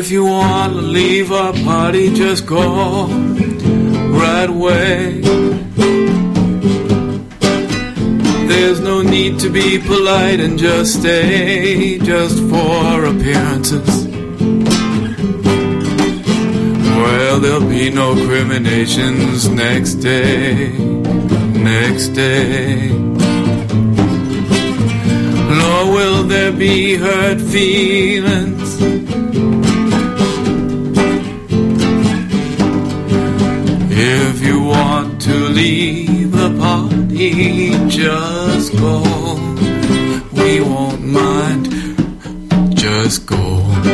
If you want to leave our party, just go right away. There's no need to be polite and just stay, just for appearances. Well, there'll be no criminations next day, next day. Nor will there be hurt feelings. If you want to leave the party, just go. We won't mind, just go.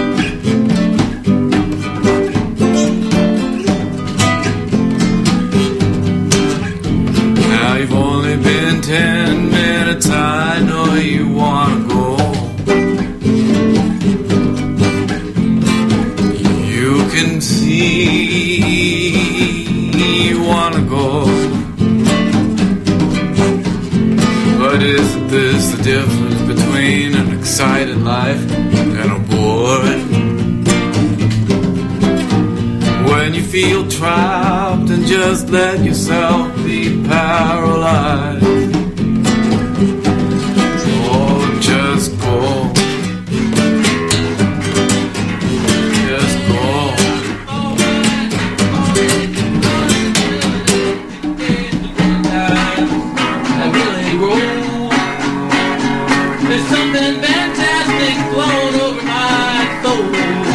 Now you've only been 10 minutes, I know you wanna go. You can see you wanna go. But isn't this the difference between an excited life and a bored? When you feel trapped and just let yourself be paralyzed. Oh, just go. Just go. There's something fantastic flowing over my soul.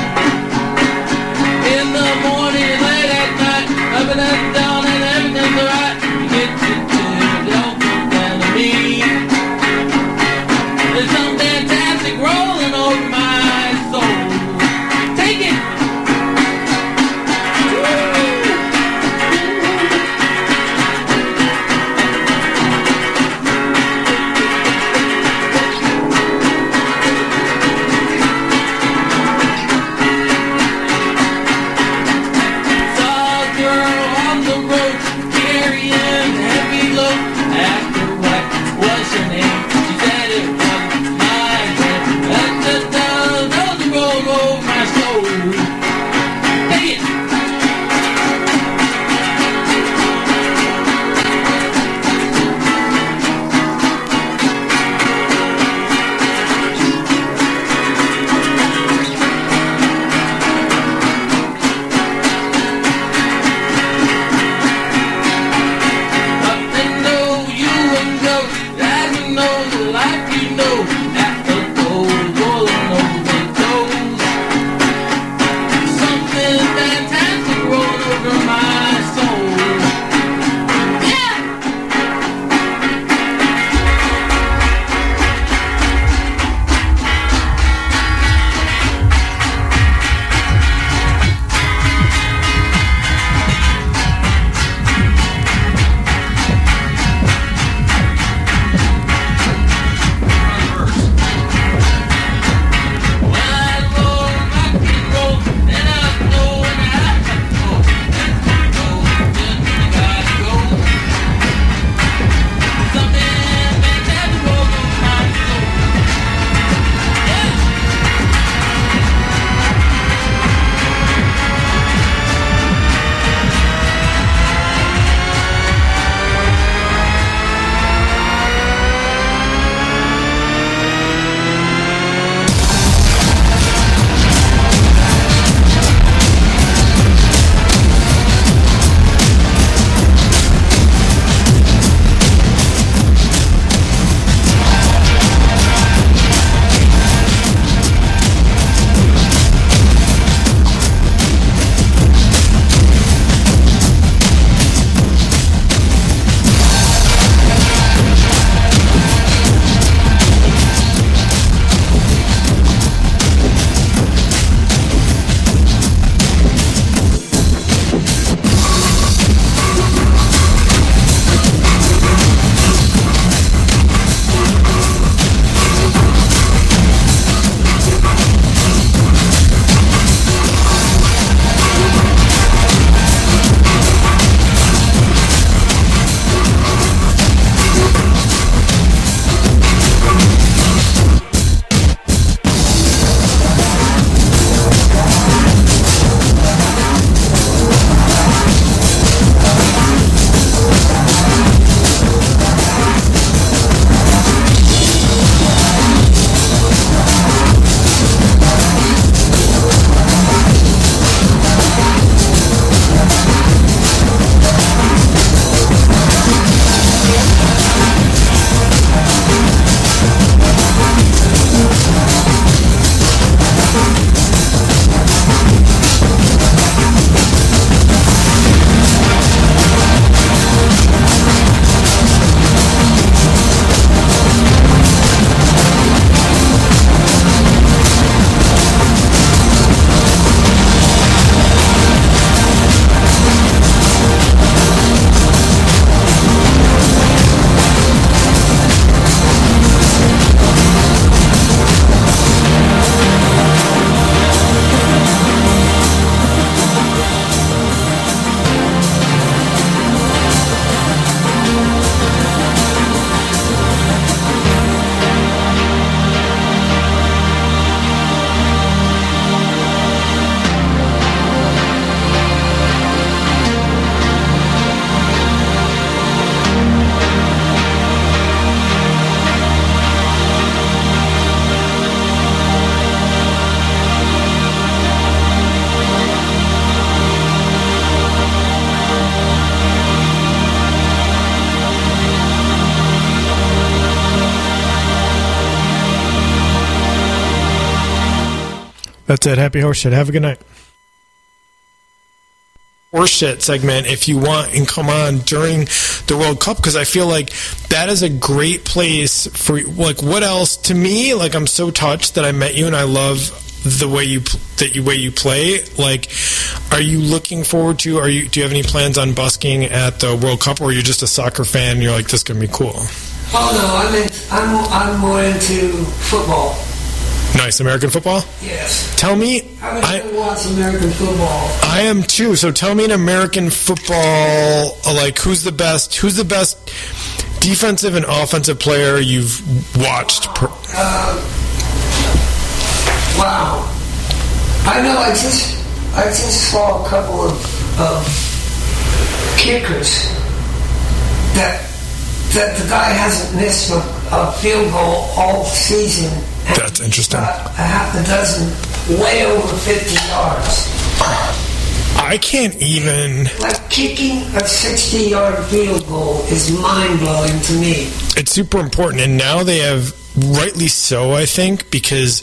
In the morning, late at night, up and down and everything's alright. You get to don't come down to me. There's something fantastic rolling over my soul. Take it! That's it. Happy Horse Shit. Have a good night. Horse Shit segment if you want and come on during the World Cup, because I feel like that is a great place for, like, what else to me, like, I'm so touched that I met you and I love the way you play. Like, are you looking forward to, do you have any plans on busking at the World Cup, or are you just a soccer fan and you're like, this is going to be cool? Oh no, I'm more into football. Nice. American football? Yes. Tell me. I watch American football. I am too. So tell me, in American football, like, who's the best defensive and offensive player you've watched? Wow. I know. I just saw a couple of kickers that the guy hasn't missed a field goal all season. That's interesting. A half a dozen, way over 50 yards. I can't even... Like, kicking a 60-yard field goal is mind-blowing to me. It's super important, and now they have, rightly so, I think, because...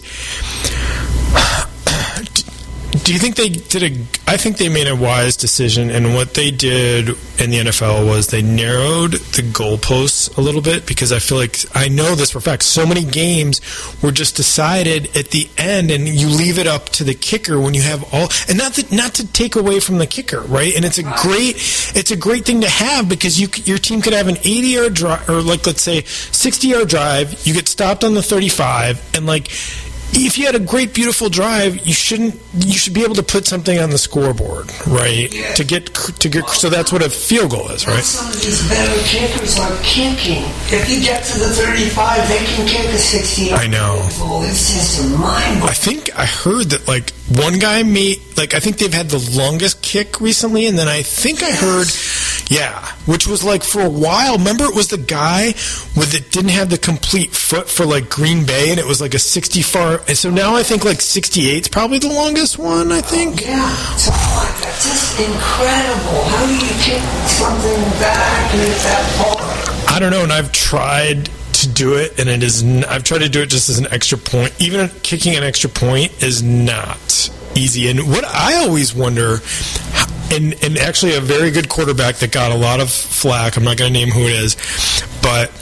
Do you think they did I think they made a wise decision, and what they did in the NFL was they narrowed the goalposts a little bit, because I feel like, I know this for a fact, so many games were just decided at the end, and you leave it up to the kicker when you have all, and not to take away from the kicker, right? And it's a great thing to have, because your team could have an 80-yard drive, or, like, let's say 60-yard drive, you get stopped on the 35, and, like, if you had a great, beautiful drive, you should be able to put something on the scoreboard, right? Yeah. To get so that's what a field goal is, right? Some of these better kickers are kicking. If you get to the 35, they can kick a 60-yard I know. field goal. It's just a mind. I think I heard that, like, one guy made, like, I think they've had the longest kick recently, and then I think I heard, yeah, which was, like, for a while. Remember, it was the guy that didn't have the complete foot for, like, Green Bay, and it was like a 64. And so now I think, like, 68 is probably the longest one, I think. Oh, yeah, something like that. Just incredible. How do you kick something back and it's that far? I don't know, and I've tried to do it, and I've tried to do it just as an extra point. Even kicking an extra point is not easy. And what I always wonder, and actually a very good quarterback that got a lot of flack, I'm not going to name who it is, but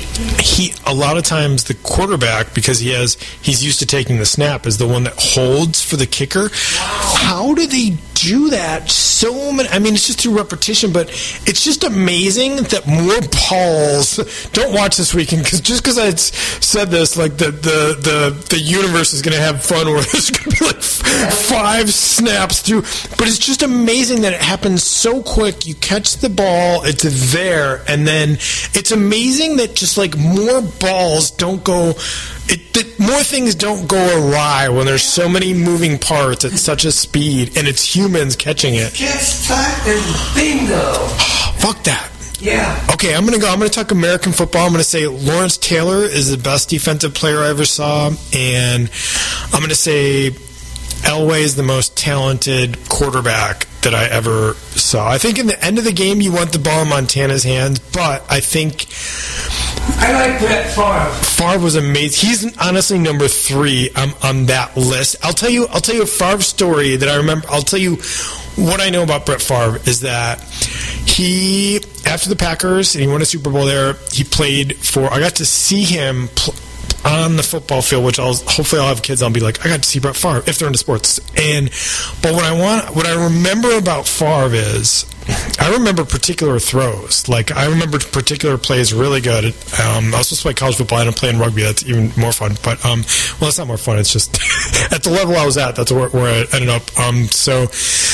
a lot of times the quarterback, because he's used to taking the snap, is the one that holds for the kicker. Wow. How do they do that? So many, I mean, it's just through repetition, but it's just amazing that more balls. Don't watch this weekend, because I said this, like, the universe is going to have fun where there's going to be like 5 snaps through, but it's just amazing that it happens so quick. You catch the ball, it's there, and then it's amazing that just, like, more balls don't go. More things don't go awry when there's so many moving parts at such a speed, and it's humans catching it. Just time and bingo. Fuck that. Yeah. Okay, I'm gonna talk American football. I'm gonna say Lawrence Taylor is the best defensive player I ever saw, and I'm gonna say Elway is the most talented quarterback that I ever saw. I think in the end of the game, you want the ball in Montana's hands, but I think I like Brett Favre. Favre was amazing. He's honestly number 3 on that list. I'll tell you a Favre story that I remember. I'll tell you what I know about Brett Favre is that he, after the Packers, and he won a Super Bowl there, he played for, I got to see him on the football field, which hopefully I'll have kids, I'll be like, I got to see Brett Favre, if they're into sports. But what I remember about Favre is, I remember particular throws. Like, I remember particular plays really good. I was supposed to play college football, and I'm playing rugby. That's even more fun. But, well, it's not more fun. It's just, at the level I was at, that's where I ended up. So,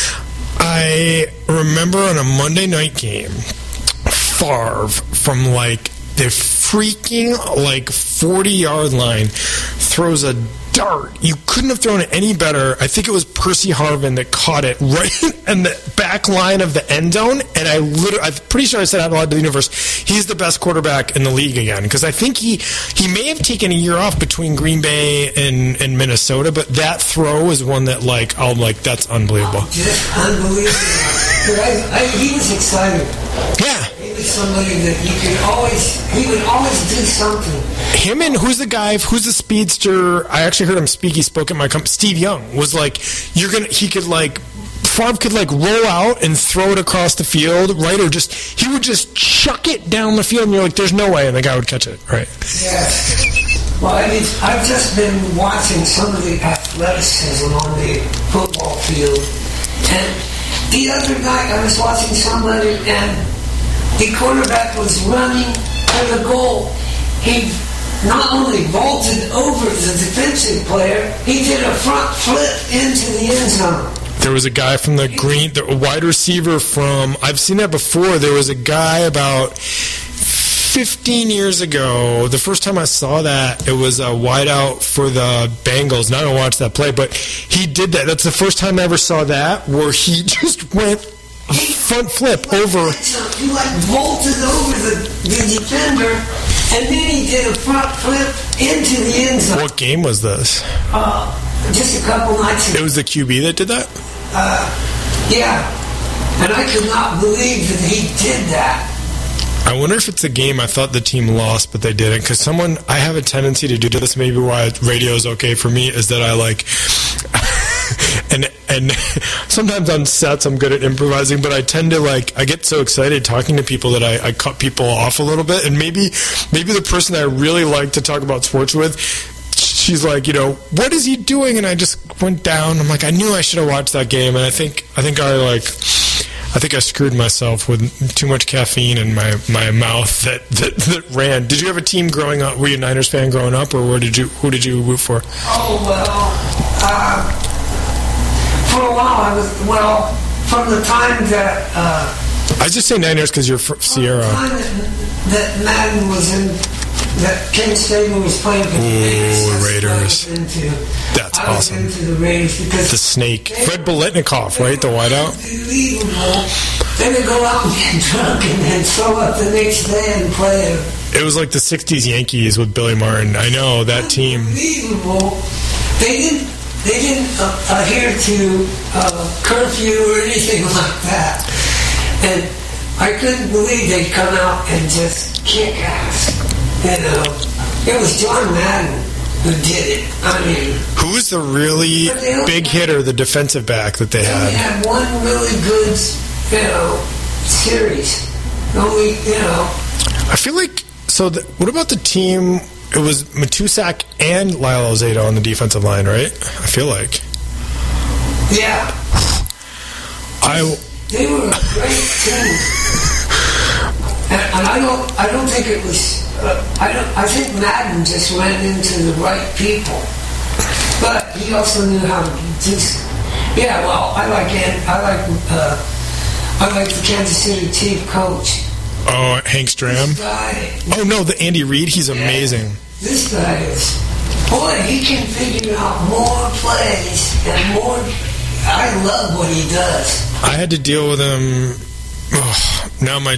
I remember on a Monday night game, Favre from, like, the freaking, like, 40-yard line throws a dart. You couldn't have thrown it any better. I think it was Percy Harvin that caught it right in the back line of the end zone, and I'm pretty sure I said out loud to the universe, he's the best quarterback in the league again, because I think he may have taken a year off between Green Bay and Minnesota, but that throw is one that, like, I'm like, that's unbelievable. Just unbelievable. He was excited. Yeah. He was somebody that he would always do something. Him and who's the speedster? I actually heard him speak. He spoke at my company. Steve Young was like, Favre could like roll out and throw it across the field, right? Or he would just chuck it down the field, and you're like, there's no way, and the guy would catch it, right? Yes. Well, I mean, I've just been watching some of the athleticism on the football field, and the other night I was watching somebody, and the quarterback was running for the goal. He not only vaulted over the defensive player, he did a front flip into the end zone. There was a guy from the wide receiver from, I've seen that before. There was a guy about 15 years ago. The first time I saw that, it was a wideout for the Bengals. And I don't watch that play, but he did that. That's the first time I ever saw that, where he just went front flip over. He vaulted over the defender, and then he did a front flip into the end zone. What game was this? Just a couple nights ago. It was the QB that did that? Yeah. And I could not believe that he did that. I wonder if it's a game I thought the team lost, but they didn't. Because I have a tendency to do this, maybe why radio is okay for me, is that I like... and sometimes on sets I'm good at improvising, but I tend to I get so excited talking to people that I cut people off a little bit. And maybe the person that I really like to talk about sports with, she's like, what is he doing? And I just went down. I'm like, I knew I should have watched that game, and I think I screwed myself with too much caffeine in my mouth that ran. Did you have a team growing up? Were you a Niners fan growing up, or who did you root for? Oh, well, for a while from the time that... I just say Niners because you're from Sierra. From the time that Madden was in... that Ken Stabler was playing for the Raiders. That's awesome. I was into the Raiders because... The snake. Fred Biletnikoff, right? The wideout? Unbelievable. They would go out and get drunk and then show up the next day and play. It was like the 60s Yankees with Billy Martin. I know, that team. Unbelievable. They didn't adhere to curfew or anything like that. And I couldn't believe they'd come out and just kick ass. It was John Madden who did it. I mean... Who was the really big hitter, the defensive back that they had? They had one really good, series. I feel like... So, what about the team... It was Matusak and Lyle Alzado on the defensive line, right? I feel like. Yeah. They were a great team. And I don't think it was... I think Madden just ran into the right people, but he also knew how to do. Yeah, well, I like the Kansas City Chief coach. Oh, Hank Stram. Oh no, the Andy Reid. He's amazing. This guy is. Boy, he can figure out more plays and more. I love what he does. I had to deal with him. Oh, now my.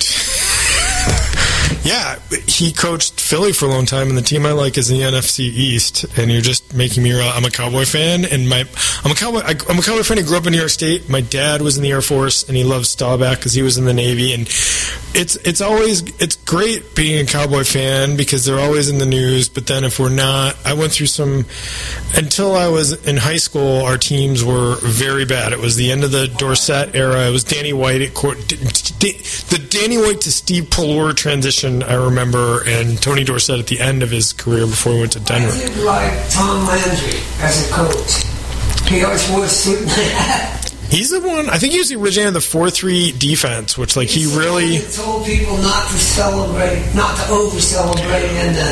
Yeah, he coached Philly for a long time, and the team I like is the NFC East. And you're just making me realize I'm a Cowboy fan, and I'm a Cowboy fan who grew up in New York State. My dad was in the Air Force, and he loves Staubach because he was in the Navy. And it's great being a Cowboy fan because they're always in the news. But then if we're not, I went through some. Until I was in high school, our teams were very bad. It was the end of the Dorsett era. It was Danny White at court. The Danny White to Steve Pallure transition, I remember, and Tony Dorsett at the end of his career before he went to Denver. I did like Tom Landry as a coach. He always wore a suit and hat. He's the one, I think he was the originator of the 4-3 defense, which like he really... He told people not to celebrate, not to over-celebrate.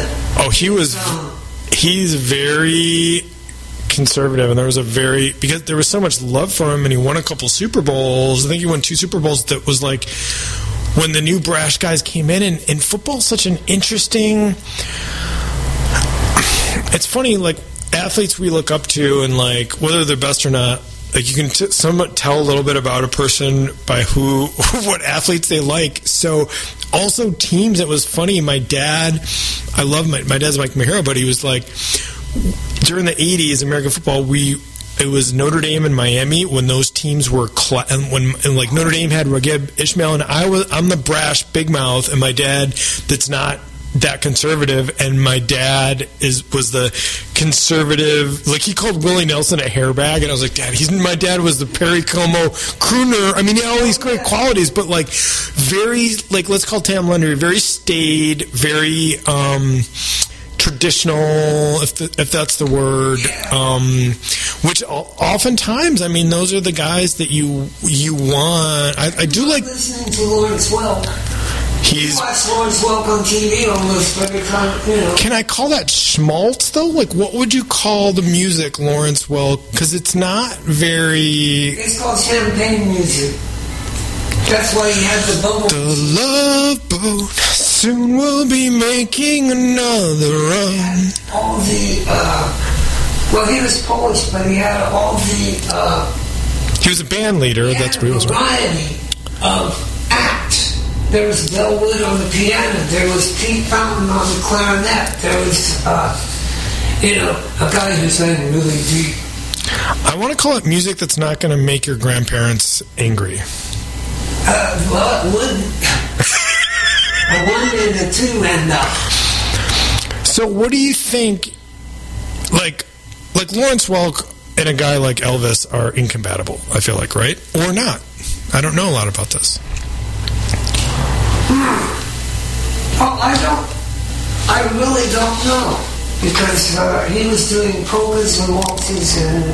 He's very conservative, and because there was so much love for him, and he won a couple Super Bowls. I think he won 2 Super Bowls. That was like when the new brash guys came in, and football's such an interesting... It's funny, like athletes we look up to, and like whether they're best or not, like you can somewhat tell a little bit about a person by what athletes they like. So also teams, it was funny. My dad, I love my dad's Mike Mahara, but he was like, during the 80s, American football, it was Notre Dame and Miami when those teams were when like Notre Dame had Raghib Ismail, and I'm the brash big mouth, and my dad that's not that conservative, and my dad was the conservative, like he called Willie Nelson a hairbag, and I was like, Dad, my dad was the Perry Como crooner. I mean, he had all these great qualities, but like very, like, let's call Tam Landry very staid, very traditional, if that's the word, which oftentimes, I mean, those are the guys that you want. I do like listening to Lawrence Welk. He's watch Lawrence Welk on TV almost every time, you know. Can I call that schmaltz, though? Like, what would you call the music, Lawrence Welk? Because it's not very... It's called champagne music. That's why he had the bubble. The Love Boat soon will be making another run. All the, well, he was Polish, but he had all the... he was a band leader, that's what he was. Variety of acts. There was Bill Wood on the piano. There was Pete Fountain on the clarinet. There was, you know, a guy who sang really deep. I want to call it music that's not going to make your grandparents angry. Well, it wouldn't. A one and a two and So what do you think, like Lawrence Welk and a guy like Elvis are incompatible, I feel like, right? Or not? I don't know a lot about this. Oh, I really don't know, because he was doing polkas and waltzes, and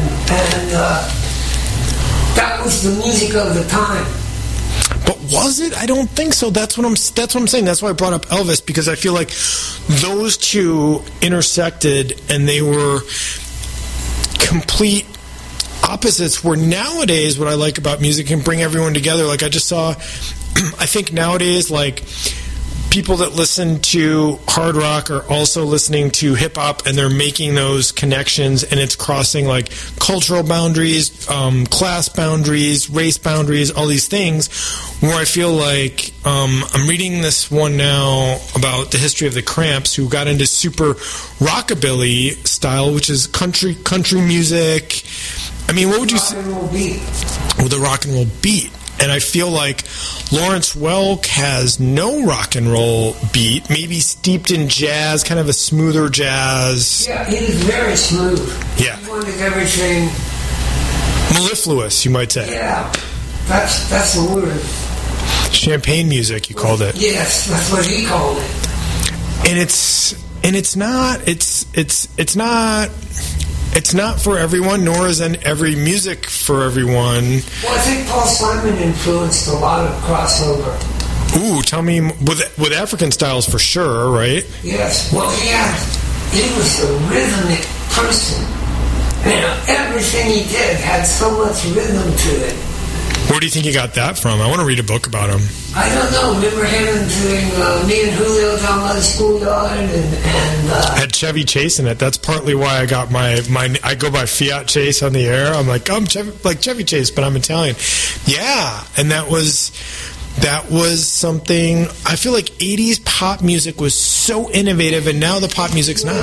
that was the music of the time. But was it? I don't think so. That's what I'm saying. That's why I brought up Elvis, because I feel like those two intersected, and they were complete opposites. Where nowadays, what I like about music can bring everyone together. Like I just saw, I think nowadays, like, people that listen to hard rock are also listening to hip hop, and they're making those connections, and it's crossing like cultural boundaries, class boundaries, race boundaries, all these things. Where I feel like I'm reading this one now about the history of the Cramps, who got into super rockabilly style, which is country music. I mean, what would you say? With the rock and roll beat. And I feel like Lawrence Welk has no rock and roll beat, maybe steeped in jazz, kind of a smoother jazz. Yeah, he was very smooth. Yeah. He wanted everything... mellifluous, you might say. Yeah, that's the word. Champagne music, you called it. Yes, that's what he called it. And it's not for everyone, nor is every music for everyone. Well, I think Paul Simon influenced a lot of crossover. Ooh, tell me, with African styles for sure, right? Yes, well, he was a rhythmic person. You know, everything he did had so much rhythm to it. Where do you think you got that from? I want to read a book about him. I don't know. Remember him doing Me and Julio down by the schoolyard, and had Chevy Chase in it. That's partly why I got my I go by Fiat Chase on the air. I'm like, I'm Chevy Chase, but I'm Italian. Yeah, and that was something. I feel like 80s pop music was so innovative, and now the pop music's not.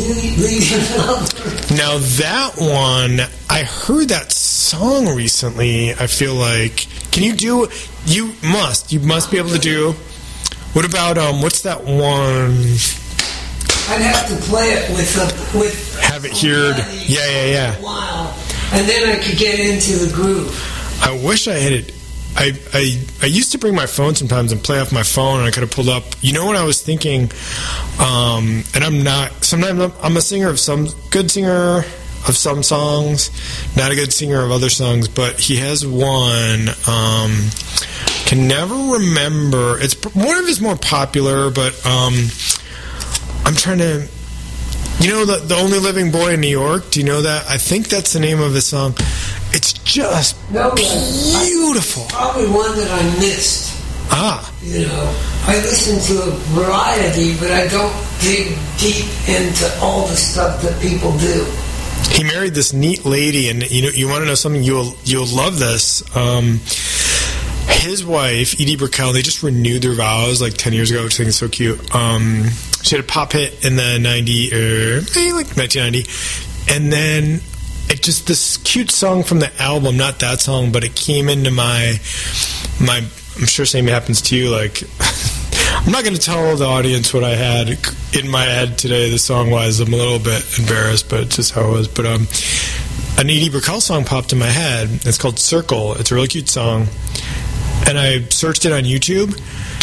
Now that one, I heard that song recently. I feel like, can you do? You must be able to do. What about what's that one? I'd have to play it with have it heard. Yeah. A while, and then I could get into the groove. I wish I had it. I used to bring my phone sometimes and play off my phone, and I could have pulled up. You know what I was thinking? And I'm not. Sometimes I'm a singer of some good singer of some songs, not a good singer of other songs. But he has one. Can never remember. It's one of his more popular, but I'm trying to. You know the Only Living Boy in New York? Do you know that? I think that's the name of his song. It's just beautiful. Probably one that I missed. You know, I listen to a variety, but I don't dig deep into all the stuff that people do. He married this neat lady, and you want to know something? You'll love this. His wife, Edie Brickell, they just renewed their vows like 10 years ago, which I think is so cute. She had a pop hit in the 1990, and then it just this cute song from the album, not that song, but it came into my. I'm sure same happens to you. Like, I'm not going to tell the audience what I had in my head today. The song was. I'm a little bit embarrassed, but it's just how it was. But an Edie Brickell song popped in my head. It's called Circle. It's a really cute song, and I searched it on YouTube.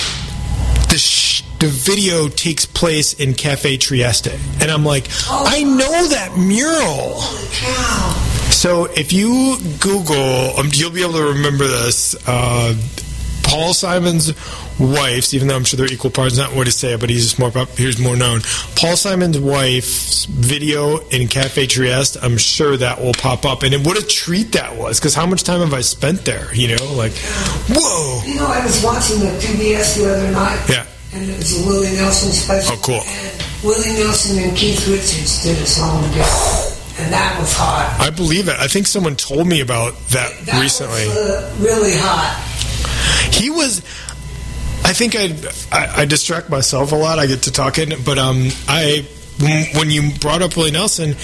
The video takes place in Cafe Trieste, and I'm like, I know that mural. So if you Google, you'll be able to remember this. Paul Simon's wife's, even though I'm sure they're equal parts, not what to say, but he's more known. Paul Simon's wife's video in Cafe Trieste, I'm sure that will pop up. And what a treat that was, because how much time have I spent there? You know, like, whoa. You know, I was watching the PBS the other night. Yeah. And it was a Willie Nelson special. Oh, cool. And Willie Nelson and Keith Richards did a song together. And that was hot. I believe it. I think someone told me about that recently. Was, really hot. He was. I think I distract myself a lot. I get to talking, but when you brought up Willie Nelson,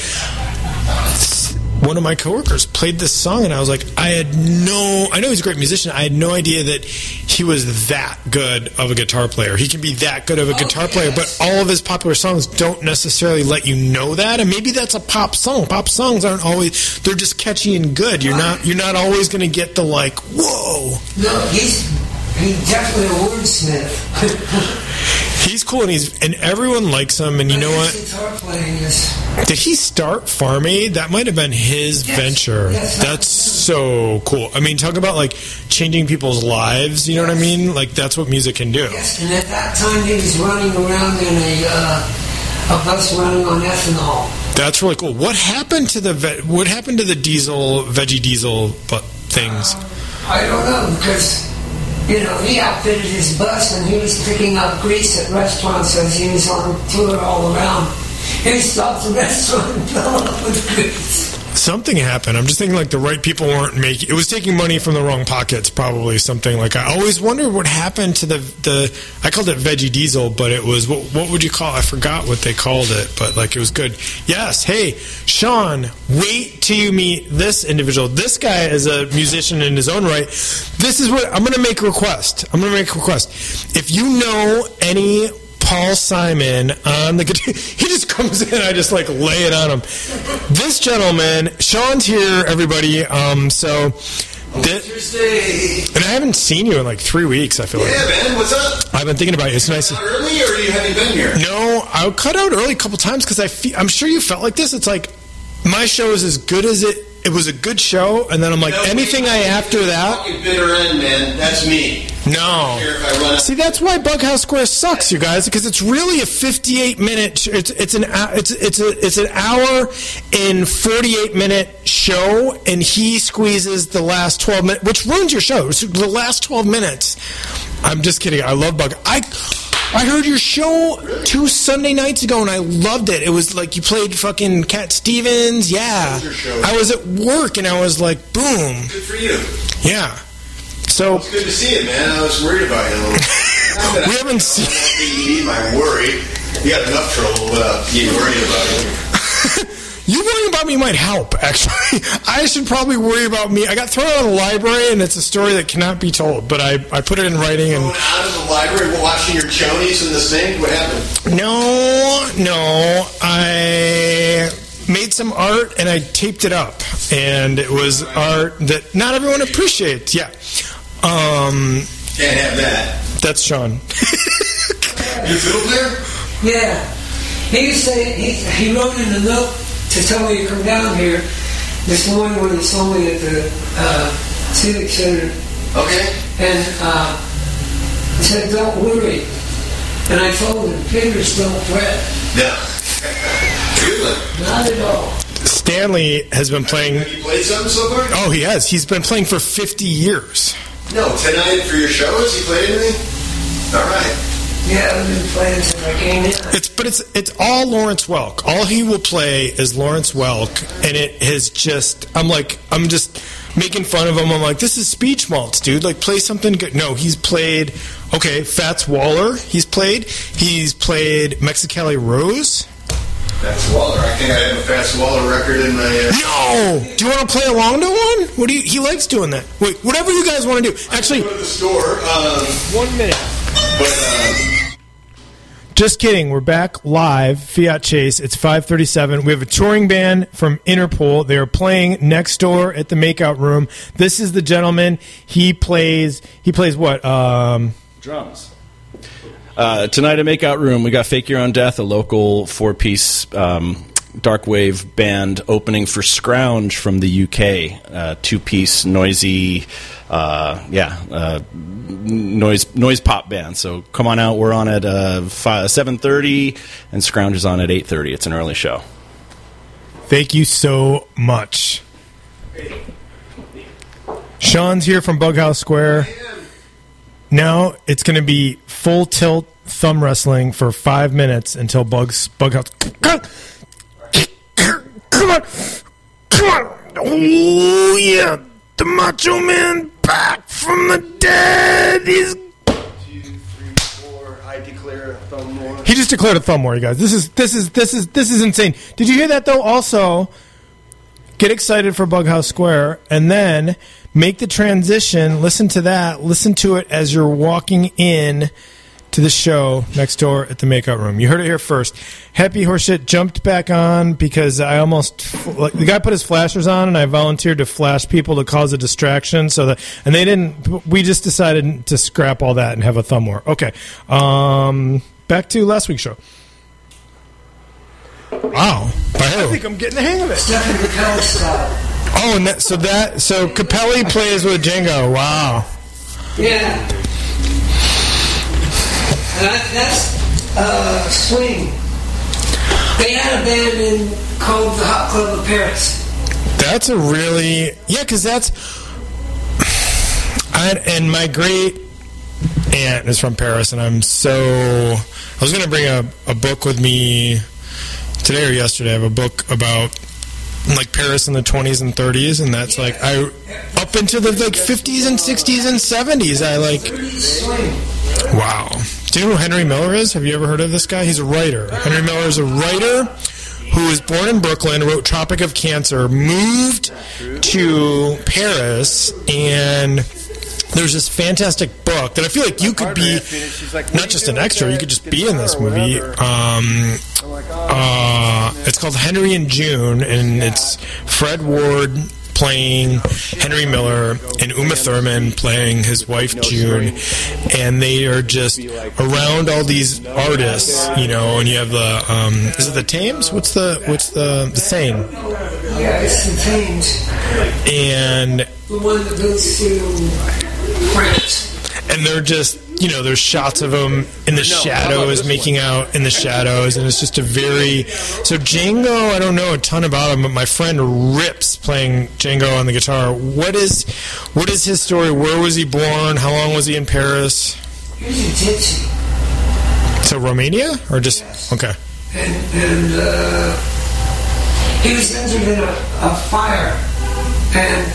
one of my coworkers played this song, and I was like, I know he's a great musician. I had no idea that he was that good of a guitar player. He can be that good of a guitar player, but all of his popular songs don't necessarily let you know that. And maybe that's a pop song. Pop songs aren't always, they're just catchy and good. You're not always going to get the like, whoa. No, he's definitely a wordsmith. He's cool, and everyone likes him. And you know what? Guitar playing is. Did he start Farm Aid? That might have been his venture. Yes, that's so cool. I mean, talk about like changing people's lives. You know what I mean? Like that's what music can do. Yes, and at that time he was running around in a bus running on ethanol. That's really cool. What happened to the veggie diesel things? I don't know, because he outfitted his bus and he was picking up grease at restaurants as he was on tour all around. He stopped the restaurant and fell off with grease. Something happened. I'm just thinking like the right people weren't making. It was taking money from the wrong pockets, probably something like. I always wondered what happened to the. I called it veggie diesel, but it was what would you call? I forgot what they called it, but like it was good. Yes. Hey, Sean, wait till you meet this individual. This guy is a musician in his own right. This is what I'm going to make a request. If you know any Paul Simon on the guitar, he just comes in, I just like lay it on him. This gentleman, Sean's here, everybody. And I haven't seen you in like 3 weeks, I feel like. Yeah, man, what's up? I've been thinking about you. It's nice. Early, or you haven't been here? No, I cut out early a couple times because I'm sure you felt like this. It's like my show is as good as it was a good show, and then I'm like, anything after that. Fucking bitter end, man. That's me. No. See, that's why Bughouse Square sucks, you guys, because it's really a 58-minute. It's an hour and 48-minute show, and he squeezes the last 12 minutes, which ruins your show. It's the last 12 minutes. I'm just kidding. I love Bug. I heard your show 2 Sunday nights ago, and I loved it. It was like you played fucking Cat Stevens. Yeah. I was at work, and I was like, boom. Good for you. Yeah. So it's good to see it, man. I was worried about you a little. We haven't seen. You need my worry. You got enough trouble without you worrying about it. You worrying about me might help, actually. I should probably worry about me. I got thrown out of the library, and it's a story that cannot be told, but I put it in writing. And going out of the library, watching your chonies in the sink? What happened? No. I made some art, and I taped it up. And it was art that not everyone appreciates. Yeah. Can't have that. That's Sean. You fiddle player? Yeah. He wrote in the note to tell me to come down here this morning when he saw me at the Civic Center. Okay. And he said, don't worry. And I told him, fingers don't fret. No. Really? Not at all. Stanley has been playing. Have you played something so far? Oh, he has. He's been playing for 50 years. No, tonight for your show, has he played anything? All right. Yeah, I've been playing since I came in. It's all Lawrence Welk. All he will play is Lawrence Welk, and it has just. I'm just making fun of him. I'm like, this is Speech Malts, dude. Like, play something good. No, he's played. Okay, Fats Waller. He's played Mexicali Rose. Fats Waller. I think I have a Fats Waller record in my... No! Do you want to play along to one? What do you? He likes doing that. Wait, whatever you guys want to do. Actually, go to the store. 1 minute. But... Just kidding. We're back live, Fiat Chase. It's 5:37. We have a touring band from Interpol. They are playing next door at the Makeout Room. This is the gentleman. He plays what? Drums. Tonight at Makeout Room, we got Fake Your Own Death, a local 4-piece dark wave band opening for Scrounge from the UK. 2-piece noisy, noise pop band. So come on out. We're on at 7:30, and Scrounge is on at 8:30. It's an early show. Thank you so much. Sean's here from Bughouse Square. Now it's going to be full tilt thumb wrestling for 5 minutes until Bughouse. Come on. Oh yeah, the Macho Man back from the dead. He's 2, 3, 4. I declare a thumb war. He just declared a thumb war, you guys. This is insane. Did you hear that though? Also, get excited for Bughouse Square, and then make the transition. Listen to that. Listen to it as you're walking in to the show next door at the Makeout Room. You heard it here first. Happy Horseshit jumped back on because I the guy put his flashers on, and I volunteered to flash people to cause a distraction. We just decided to scrap all that and have a thumb war. Okay. Back to last week's show. Wow. I think I'm getting the hang of it. Stephen Capelli style. Oh, so Capelli plays with Django. Wow. Yeah. That's swing. They had a band called the Hot Club of Paris. That's a really... Yeah, because that's... And my great aunt is from Paris, and I was going to bring a book with me today or yesterday. I have a book about like Paris in the 20s and 30s, and that's up into the 50s and 60s and 70s. Wow. Do you know who Henry Miller is? Have you ever heard of this guy? He's a writer. Henry Miller is a writer who was born in Brooklyn, wrote Tropic of Cancer, moved to Paris, and there's this fantastic book that I feel like you could be not just an extra, you could just be in this movie. It's called Henry and June, and it's Fred Ward playing Henry Miller and Uma Thurman playing his wife June, and they are just around all these artists, and you have the is it the Thames? What's the Seine? Yeah, it's the Thames. And the one that goes to France. And they're just, there's shots of them in the shadows, making out in the shadows, and it's just a very... So Django, I don't know a ton about him, but my friend rips playing Django on the guitar. What is his story? Where was he born? How long was he in Paris? He was a gypsy. So Romania? Or just... Yes. Okay. And he was injured in a fire, and...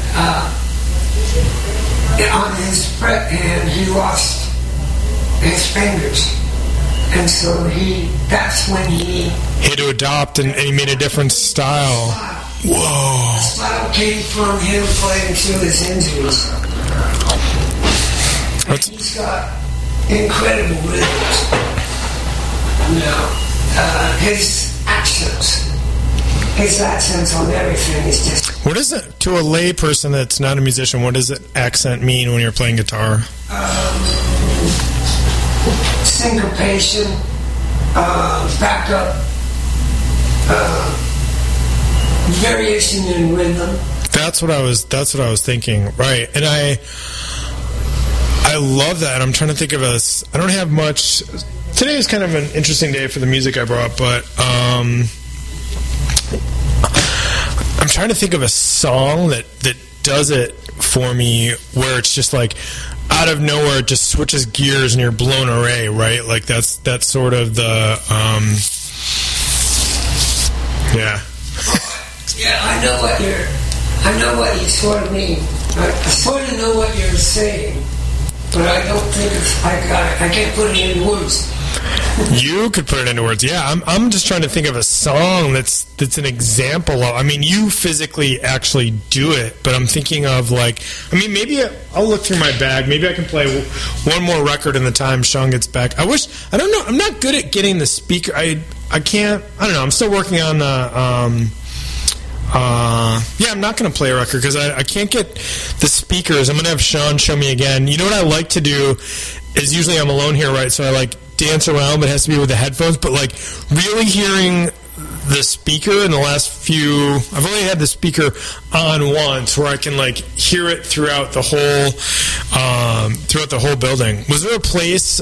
on his right hand, he lost his fingers, and so that's when he had to adopt, and he made a different style. Whoa! The style came from him playing through his injuries. He's got incredible rhythms. His accents on everything is just... What is it, to a lay person that's not a musician, what does accent mean when you're playing guitar? Syncopation, backup, variation in rhythm. That's what I was thinking, right? And I love that. I'm trying to think of I don't have much. Today is kind of an interesting day for the music I brought, but I'm trying to think of a song that does it for me, where it's just like out of nowhere it just switches gears and you're blown away, right? Like that's sort of the yeah. Yeah, I know what you sort of mean. I sort of know what you're saying, but I don't think I can't put it in words. You could put it into words. Yeah, I'm just trying to think of a song that's an example of. I mean, you physically actually do it, but I'm thinking of maybe I'll look through my bag. Maybe I can play one more record in the time Sean gets back. I don't know. I'm not good at getting the speaker. I can't. I don't know. I'm still working on the. I'm not going to play a record because I can't get the speakers. I'm going to have Sean show me again. You know what I like to do is usually I'm alone here, right? So I dance around, but it has to be with the headphones. But really hearing the speaker in the last few, I've only had the speaker on once where I can hear it throughout the whole building. Was there a place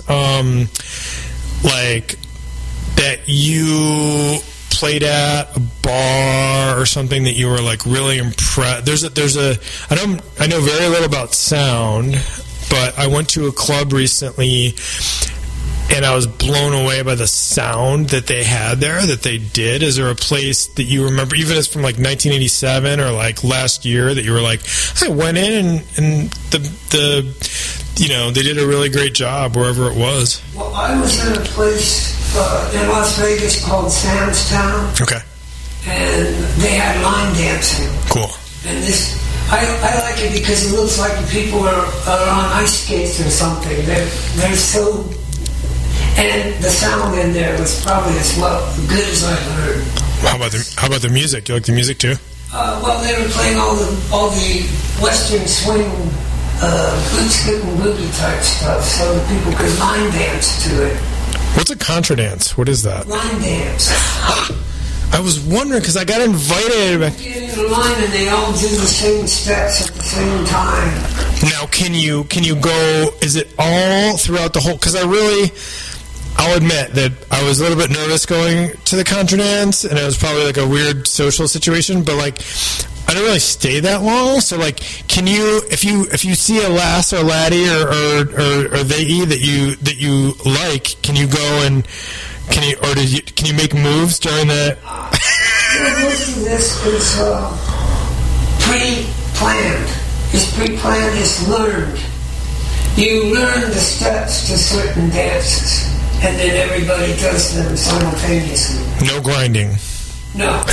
that you played at, a bar or something that you were really impressed? I know very little about sound, but I went to a club recently and I was blown away by the sound that they had there, that they did. Is there a place that you remember, even as from 1987 or last year, that you were I went in and they did a really great job wherever it was? Well, I was in a place in Las Vegas called Sam's Town. Okay. And they had line dancing. Cool. And I like it because it looks like the people are on ice skates or something. They're so... And the sound in there was probably as good as I've heard. How about the music? You like the music too? Well, they were playing all the Western swing, boot scooting booty type stuff, so that people could line dance to it. What's a contra dance? What is that? Line dance. I was wondering because I got invited. Get in a line and they all do the same steps at the same time. Now, can you go? Is it all throughout the whole? Because I'll admit that I was a little bit nervous going to the contra dance, and it was probably a weird social situation. But I don't really stay that long. So can you, if you see a lass or a laddie or they that you like, can you go and can you make moves during the? Most of this is pre-planned. It's pre-planned. It's learned. You learn the steps to certain dances. And then everybody does them simultaneously. No grinding. No.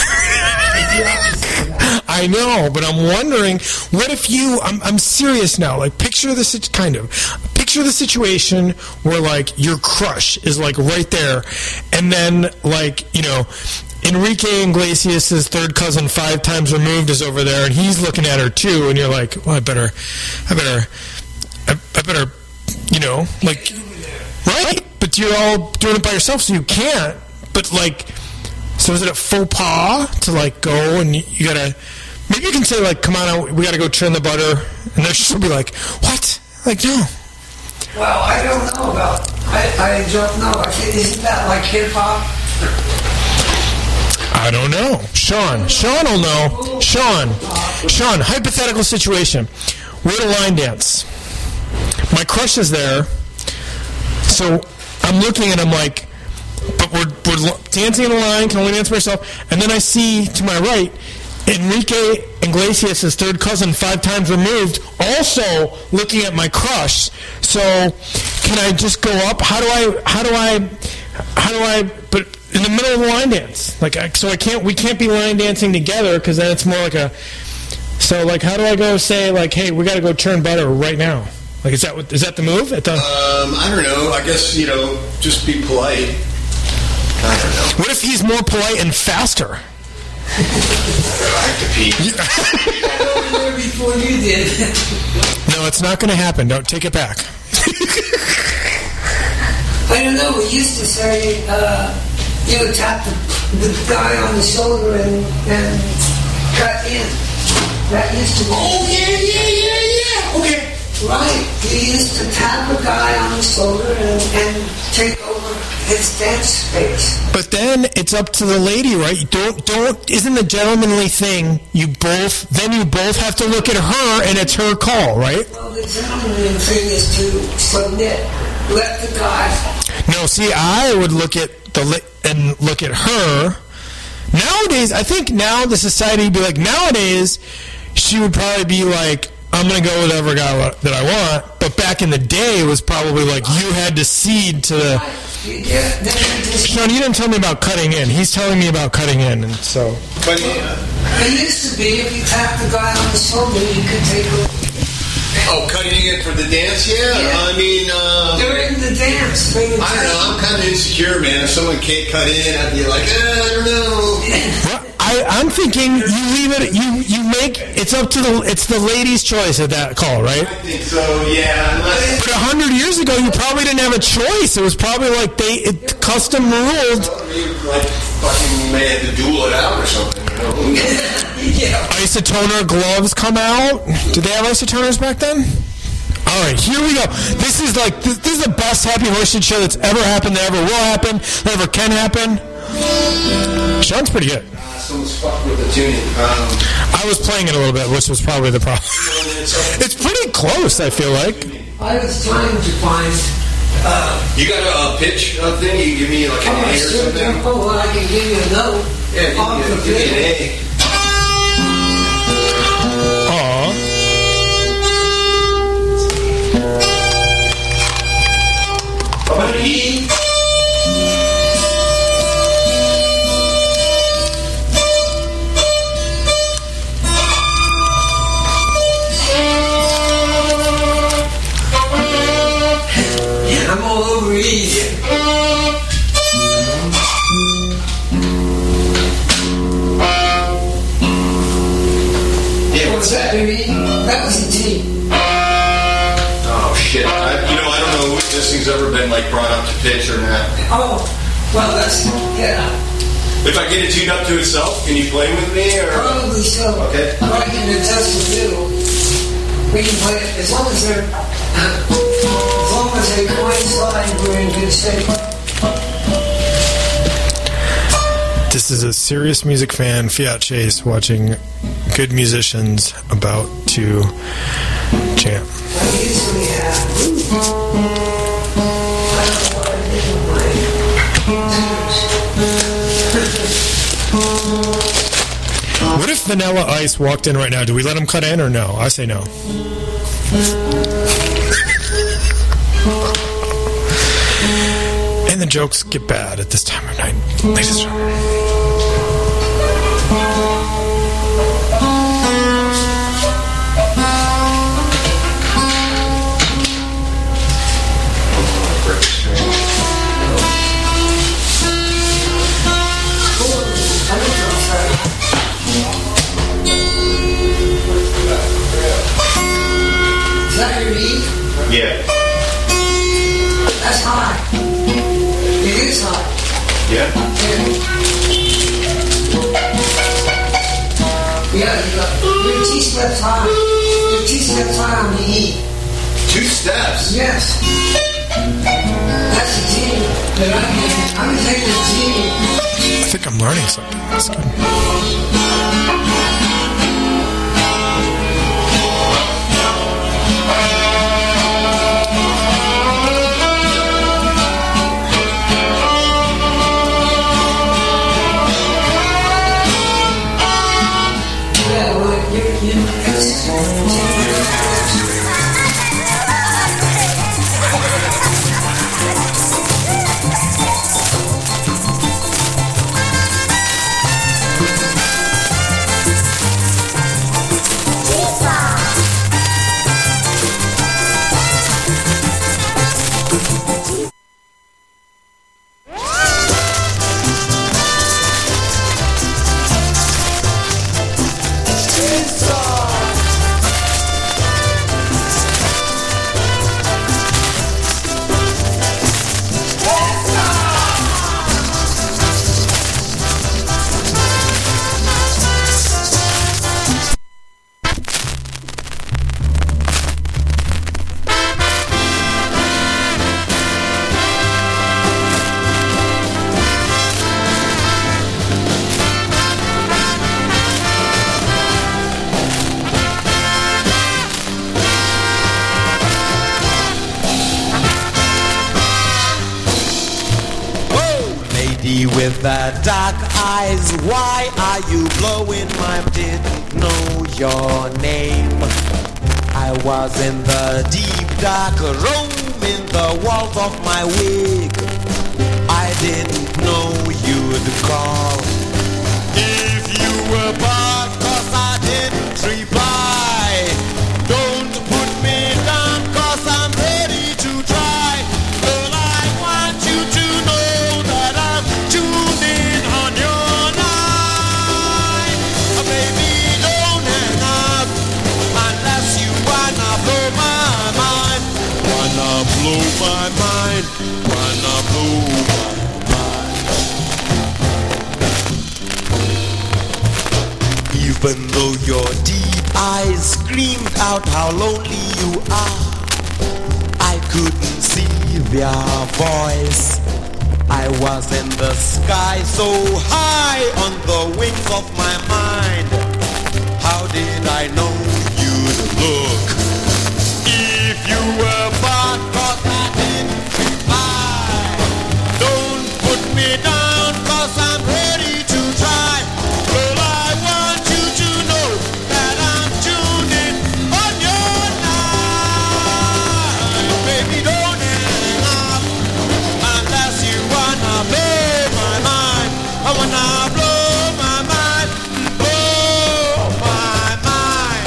I know, but I'm wondering, what if I'm serious now. Picture the situation where your crush is right there, and then Enrique Iglesias' third cousin 5 times removed is over there, and he's looking at her too, and you're well, I better, right? But you're all doing it by yourself, so you can't. But so is it a faux pas to go and you gotta? Maybe you can say come on, we gotta go churn the butter, and then she'll be what? No. Well, I don't know about. I don't know. Isn't that hip hop? I don't know. Sean will know. Sean, hypothetical situation. We're at a line dance. My crush is there. So I'm looking and I'm but we're dancing in a line, can only dance by myself. And then I see to my right, Enrique Iglesias' third cousin 5 times removed, also looking at my crush. So can I just go up? How do I, but in the middle of the line dance. So we can't be line dancing together because then it's more so how do I go say hey, we got to go churn butter right now? Is that the move? I don't know. I guess, just be polite. I don't know. What if he's more polite and faster? I have to pee. I got over there before you did. No, it's not going to happen. Don't take it back. I don't know. We used to say you would tap the guy on the shoulder and cut in. That used to be. Oh, yeah. Okay. Right. You used to tap a guy on the shoulder and take over his dance space. But then it's up to the lady, right? Isn't the gentlemanly thing, you both have to look at her and it's her call, right? Well, the gentlemanly thing is to submit. Let the guy. No, see, I would look at her. Nowadays, I think now the society would be nowadays, she would probably be I'm going to go with whatever guy that I want. but back in the day, it was probably like you had to cede to the... Sean, you didn't tell me about cutting in. He's telling me about cutting in, and so... But, It used to be if you tapped the guy on the shoulder, you could take a... oh, cutting it for the dance? Yeah. I mean, during the dance. I don't know. I'm kind of insecure, man. If someone can't cut in, I'd be like, I don't know. Well, I'm thinking you leave it. You make it's up to the lady's choice at that call, right? I think so. Yeah. Unless But 100 years ago, you probably didn't have a choice. It was probably like it custom ruled. like fucking may have to duel it out or something. You know? Isotoner gloves come out. Did they have isotoners back then? All right, here we go. This is like this is the best Happy Horseshit show that's ever happened, that ever will happen, that ever can happen. Sean's pretty good. Someone's fucked with the tuning. I was playing it a little bit, which was probably the problem. It's pretty close, I feel like. I was trying to find... You got a pitch thing? You give me like an A or something? Oh, well, I can give you a note. Yeah, give me an A. Aw. How about an E? I'm all over easy. Yeah, what's that? That was a T. Oh shit! I don't know if this thing's ever been like brought up to pitch or not. Oh, well, that's... Yeah, If I get it tuned up to itself, can you play with me or? probably so. Okay. But I can attest with you. We can play it as long as they're... As long as they coincide, we're in good shape. This is a serious music fan, Fiat Chase, watching good musicians about to jam. I usually have... I don't know what I did with my... What if Vanilla Ice walked in right now? Do we let him cut in or no? I say no. And the jokes get bad at this time of night, ladies and gentlemen. Is that your E? Yeah. That's high. It is high. Yeah. Yeah, your T steps high. Your T steps high on the E. 2 steps. Yes. That's a G. But I'm taking a G. I think I'm learning something. That's good. Yeah, well, With the dark eyes, why are you blowing my... Didn't know your name. I I was in the deep dark room in the walls of my wig. I didn't know you'd call. If you were bad, 'cause I didn't reply. Don't put me down, 'cause I'm ready to try. Girl, I want you to know that I'm tuned in on your line. Baby, don't hang up unless you wanna blow my mind. Wanna blow my mind. Wanna blow my mind. Even though your deep eyes screamed out how lonely you are, I couldn't see their voice. I was in the sky so high on the wings of my mind. How did I know you'd look? If you were bad, 'cause I didn't reply. Don't put me down, 'cause I'm ready to try. Girl, I want you to know that I'm tuned in on your line. Baby, don't hang up unless you wanna blow my mind. I wanna blow my mind, blow my mind.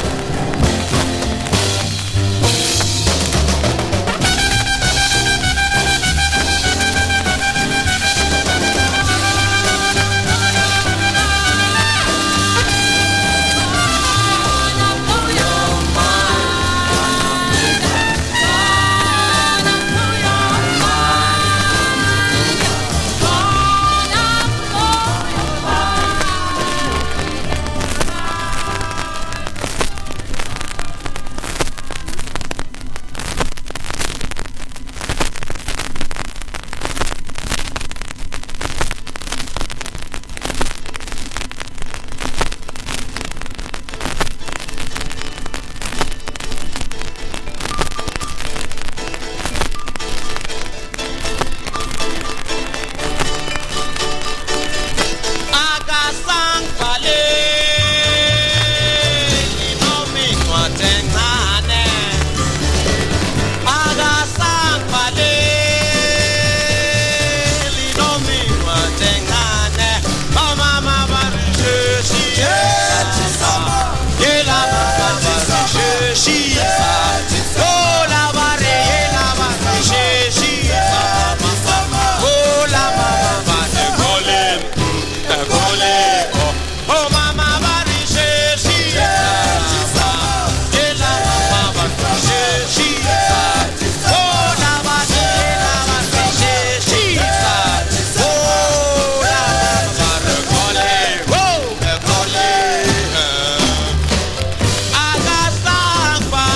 Agasa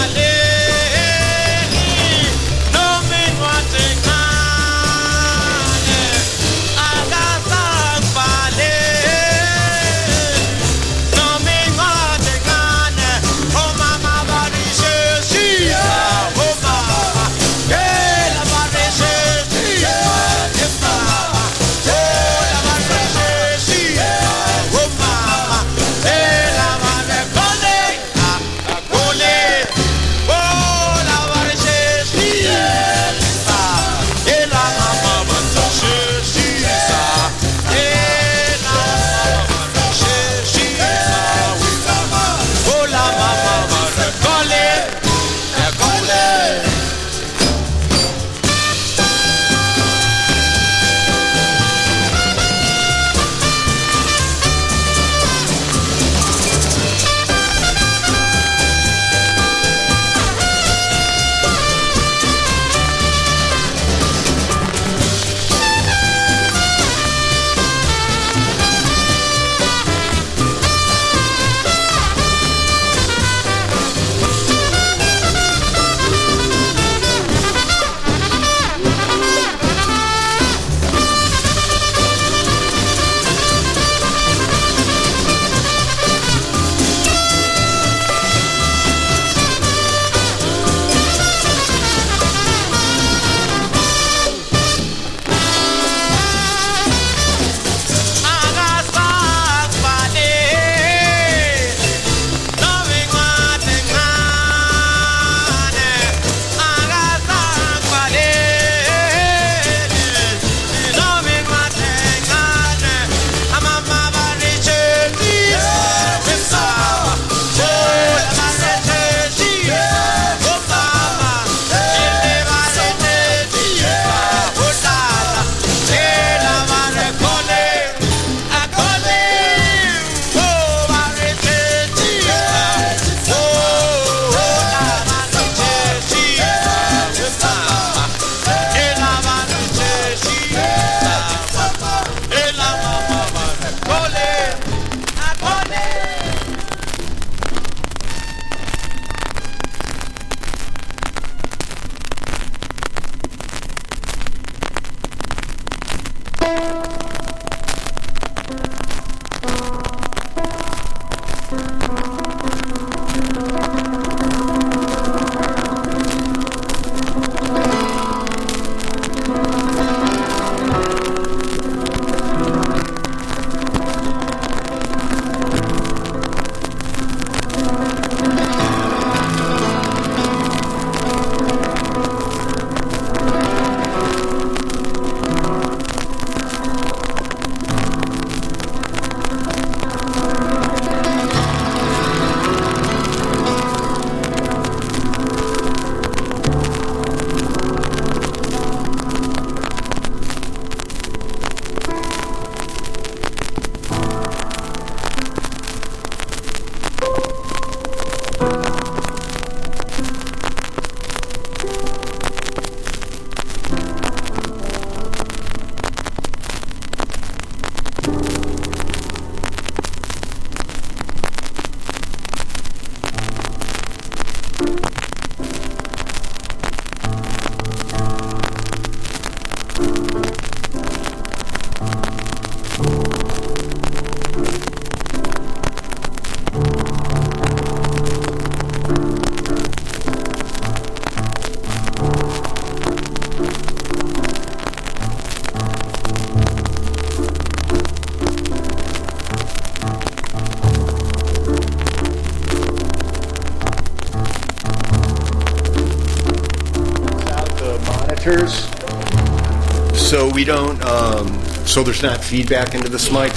So we don't, so there's not feedback into this mic?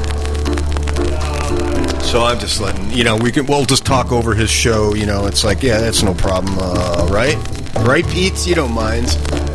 So I'm just letting, we'll just talk over his show, it's like, yeah, that's no problem, right? Right, Pete? You don't mind.